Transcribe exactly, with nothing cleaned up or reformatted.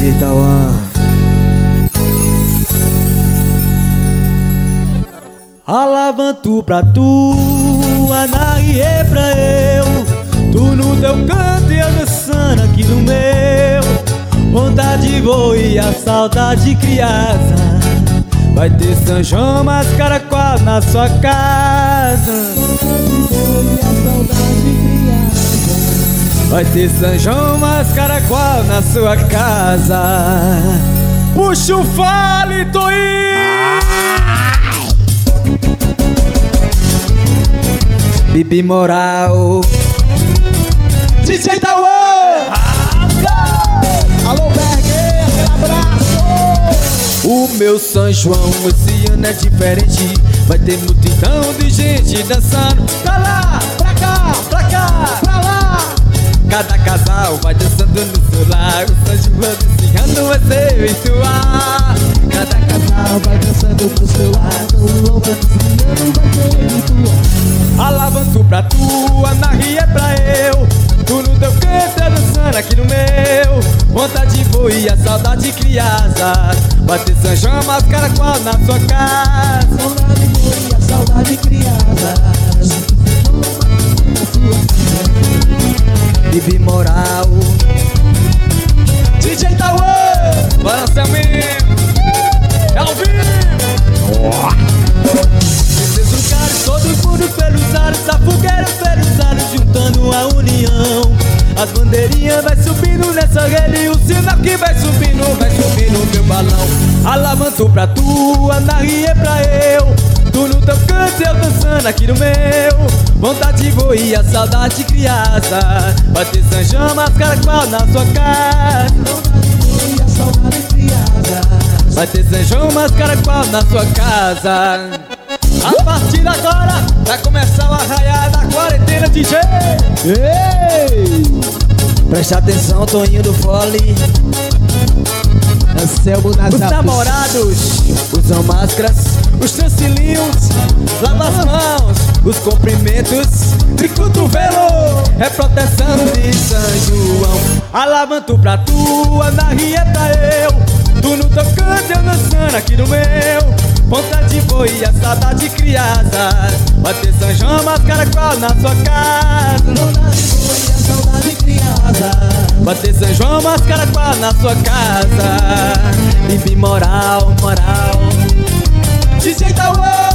D J Tauan. Alavanto pra tu, Anarie pra eu, tu no teu canto e eu dançando aqui no meu. Vontade voa e a saudade criança. Vai ter São João, mas Caraquá na sua casa. Vai ter São João, mas Caraquá na sua casa. Puxa o fale, Toí! Bibi Moral, D J Tauan. Alô, Berguê, aquele abraço. O meu São João esse ano é diferente. Vai ter multidão de gente dançando. Pra lá, pra cá, pra cá, pra lá. Cada casal vai dançando no seu lar. O São João desse ano vai ser virtual. Cada casal vai dançando pro seu lado. O Lobo desse ano vai ser virtual. Alavanto pra tu, Anarie é pra eu, tu no teu canto é dançando aqui no meu. Vontade voa e a saudade criança. Vai ter São João, mas Caraquá na sua casa. Vontade voa e a saudade criança. Bibi Moral, D J Tauan. Bora, Selminho, é ao vivo. Esses lugares, todos mundo pelos ares, a fogueira pelos ares, juntando a união. As bandeirinhas vai subindo nessa rede e o sinal que vai subindo, vai subindo meu balão. Alavanto pra tu, Anarie pra eu, tu no teu canto eu dançando aqui no meu. Vontade voa e a saudade criança. Vai ter São João, mas Caraquá na sua casa. Vontade voa e a saudade criança. Vai ter São João, mas Caraquá na sua casa. A partir de agora vai começar o arraiar da quarentena, D J. Ei! Presta atenção, Toninho do Fole. Anselmo nas Os namorados usam máscaras, os chancelinhos, lava as mãos, os cumprimentos de cotovelo. É proteção de São João. Alavanto pra tu, Anarie é pra eu, tu no teu canto eu dançando aqui no meu. Vontade voa e a saudade criança. Vai ter São João, mas Caraquá na sua casa. Vontade voa e a saudade criança. Vai ter São João, mas Caraquá na sua casa. Bibi Moral, moral, D J Tauan.